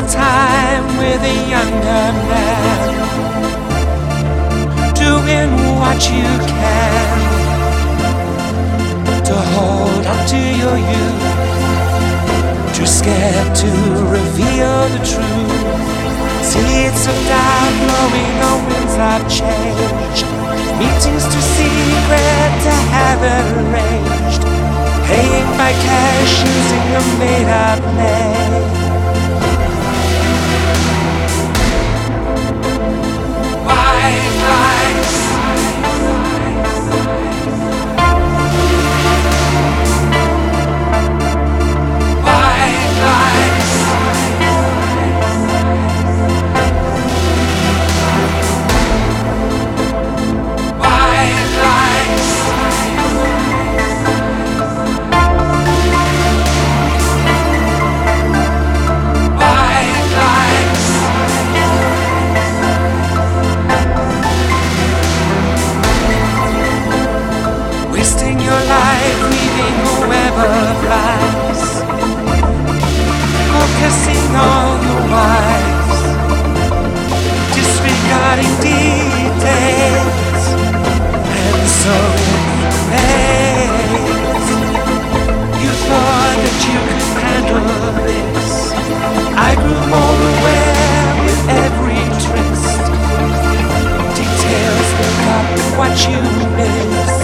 your time with a younger man, doing what you can to hold on to your youth, too scared to reveal the truth. Seeds of doubt blowing on winds of change, meetings too secret to have arranged, paying by cash using a made-up name. White lies, white lies, white lies. Wasting your life leaving whoever flies, focusing on the wise, disregarding details, and so it remains. You thought that you could handle this. I grew more aware with every twist, details that got what you miss.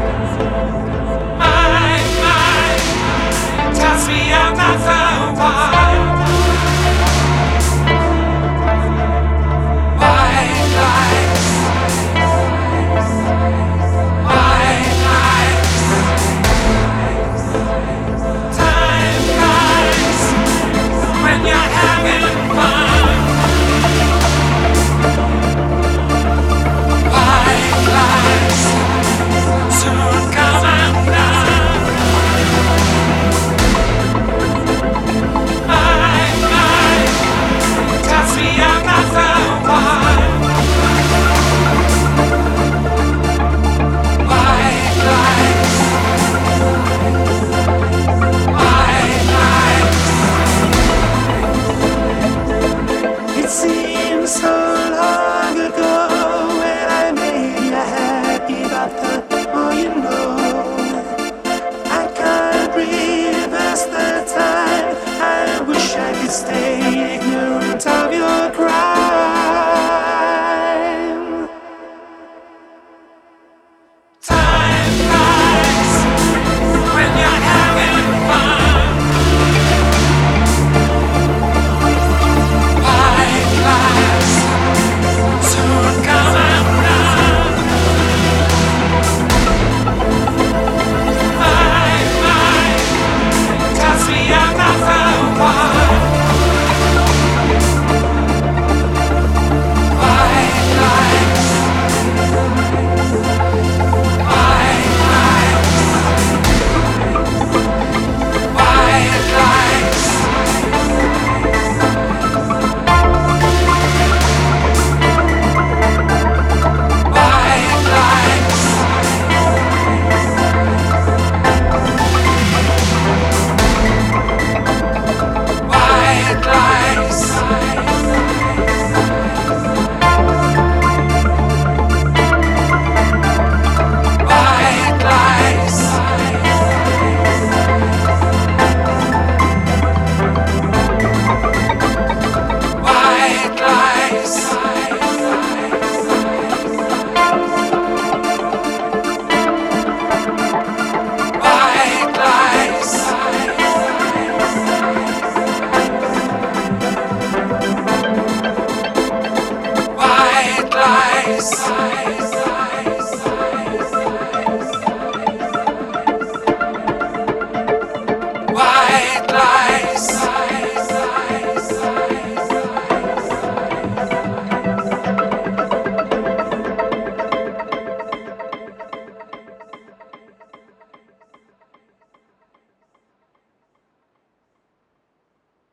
Tells me I'm not the one.